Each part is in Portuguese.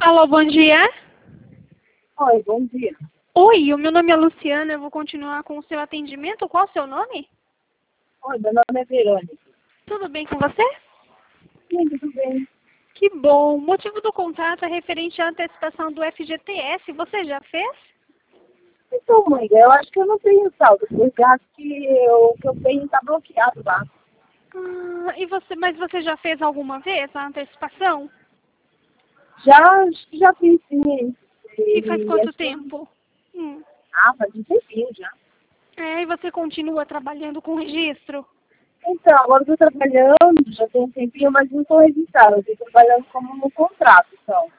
Alô, bom dia. Oi, bom dia. Oi, o meu nome é Luciana, eu vou continuar com o seu atendimento. Qual o seu nome? Oi, meu nome é Verônica. Tudo bem com você? Sim, tudo bem. Que bom. O motivo do contato é referente à antecipação do FGTS. Você já fez? Então, mãe, eu acho que eu não tenho saldo, porque acho que o que eu tenho está bloqueado lá. Mas você já fez alguma vez a antecipação? Acho que já fiz, sim. E faz quanto Acho que tempo? faz um tempinho já. E você continua trabalhando com registro? Então, agora eu estou trabalhando, já tem um tempinho, mas não estou registrada. Eu estou trabalhando como no contrato, então.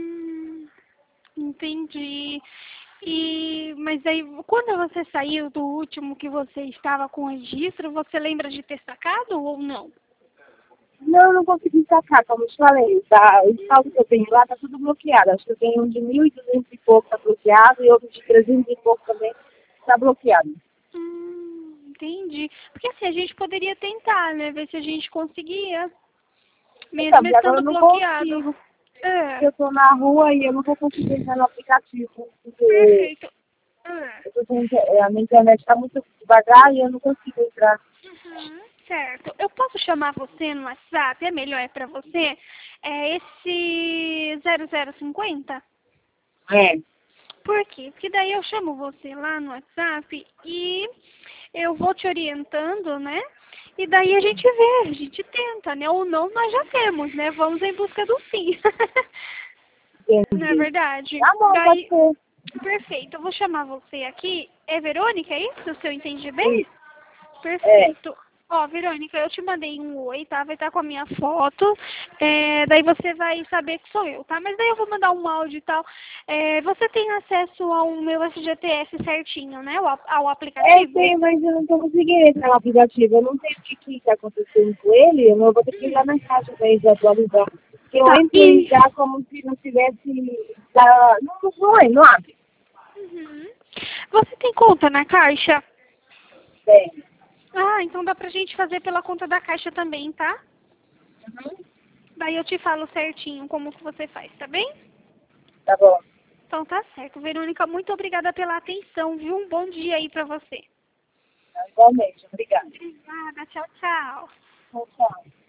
Entendi. Mas aí, quando você saiu do último que você estava com registro, você lembra de ter sacado ou não? Não, não consegui sacar, como eu te falei. Tá, o saldo que eu tenho lá está tudo bloqueado. Acho que eu tenho um de 1.200 e pouco está bloqueado e outro de 300 e pouco também está bloqueado. Entendi. Porque assim, a gente poderia tentar, né? Ver se a gente conseguia. Então, Mesmo porque agora estando eu não bloqueado. consigo. É, Eu estou na rua e eu não vou conseguir entrar no aplicativo, porque perfeito. a minha internet está muito devagar e eu não consigo entrar. Certo. Eu posso chamar você no WhatsApp? É melhor para você? É esse 0050? É. Por quê? Porque daí eu chamo você lá no WhatsApp e eu vou te orientando, né? E daí a gente vê, a gente tenta, né? Ou não, nós já temos, né? Vamos em busca do sim. Não é Entendi. verdade? Tá bom, pode Daí, ser. perfeito. Eu vou chamar você aqui. É Verônica, é isso? Se eu entendi bem? Isso. É. Perfeito. Ó, Verônica, eu te mandei um oi, tá? Vai estar com a minha foto. Daí você vai saber que sou eu, tá? Mas daí eu vou mandar um áudio e tal. Você tem acesso ao meu FGTS certinho, né? Ao É, aplicativo? tem, mas eu não estou conseguindo entrar no aplicativo. Eu não sei o que está acontecendo com ele. Eu vou ter que ir lá na caixa para eles atualizar. Porque eu Tá. entro e já como se não tivesse. Não abre. Uhum. Você tem conta na Caixa? Tem. Então dá pra gente fazer pela conta da Caixa também, tá? Daí eu te falo certinho como que você faz, tá bem? Tá bom. Então tá certo. Verônica, muito obrigada pela atenção, viu? Um bom dia aí pra você. Igualmente. Obrigada. Obrigada. Tchau, tchau. Tchau, tchau.